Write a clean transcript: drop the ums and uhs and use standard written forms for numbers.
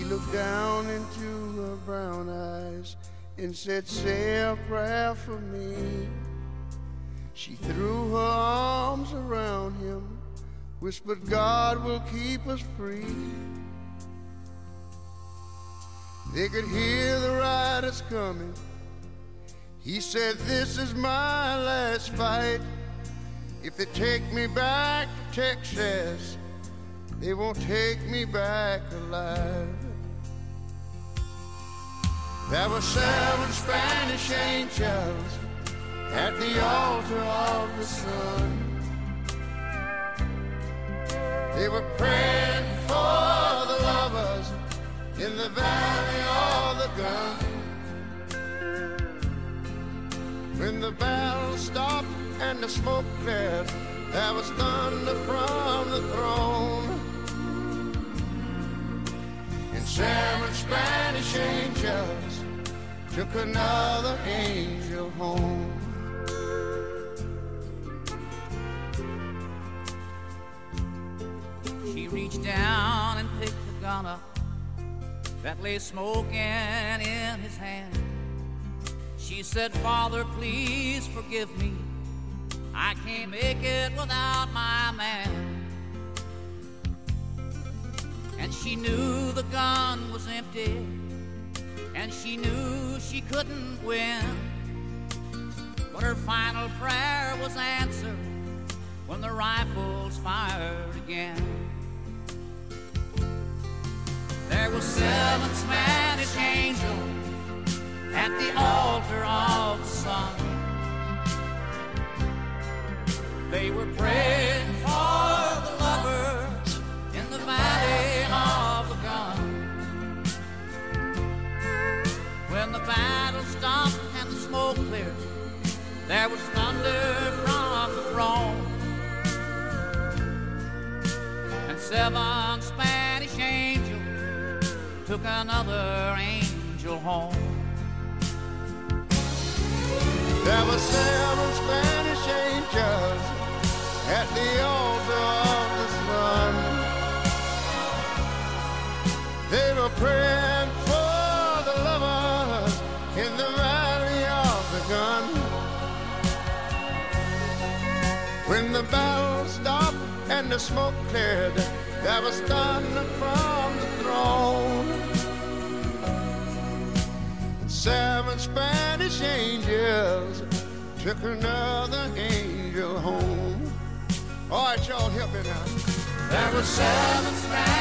looked down into her brown eyes and said, say a prayer for me. She threw her arms around him, whispered, God will keep us free. They could hear the riders coming. He said, this is my last fight. If they take me back to Texas, they won't take me back alive. There were 7 Spanish angels at the altar of the sun. They were praying for the lovers in the valley of the gun. When the battle stopped and the smoke cleared, there was thunder from the throne. And 7 Spanish angels took another angel home. She reached down and picked the gun up that lay smoking in his hand. She said, Father, please forgive me. I can't make it without my man. And she knew the gun was empty, and she knew she couldn't win. But her final prayer was answered when the rifles fired again. There were 7 Spanish angels at the altar of the sun. They were praying for the lovers in the valley of the gun. When the battle stopped and the smoke cleared, there was thunder from the throne. And 7 Spanish angels took another angel home. There were 7 Spanish angels at the altar of the sun. They were praying for the lovers in the valley of the gun. When the battle stopped and the smoke cleared, there was thunder from the throne. 7 Spanish angels took another angel home. All right, y'all, help me now. There were 7 Spanish